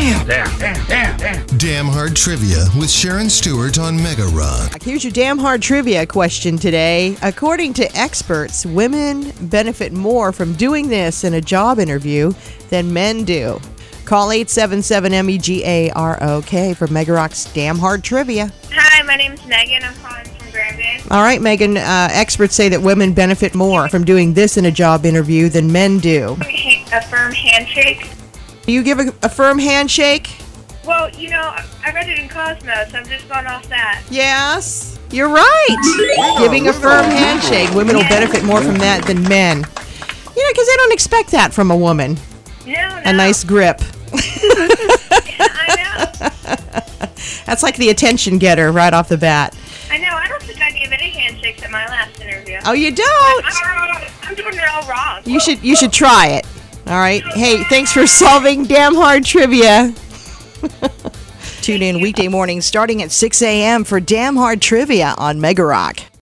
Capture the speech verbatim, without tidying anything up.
Damn, damn, damn, damn, damn. Damn Hard Trivia with Sharon Stewart on Mega Rock. Here's your damn hard trivia question today. According to experts, women benefit more from doing this in a job interview than men do. Call eight seven seven M E G A R O K for Mega Rock's Damn Hard Trivia. Hi, my name's Megan. I'm calling from Grand Bay. All right, Megan, uh, experts say that women benefit more from doing this in a job interview than men do. A firm handshake. Do you give a, a firm handshake? Well, you know, I read it in Cosmos. I'm just going off that. Yes, you're right. Giving a firm handshake. Women will benefit more from that than men. You know, because they don't expect that from a woman. No, no. A nice grip. I know. That's like the attention getter right off the bat. I know. I don't think I gave any handshakes at my last interview. Oh, you don't? I'm, I'm doing it all wrong. You should you should try it. All right. Hey, thanks for solving Damn Hard Trivia. Tune in weekday mornings starting at six a.m. for Damn Hard Trivia on Mega Rock.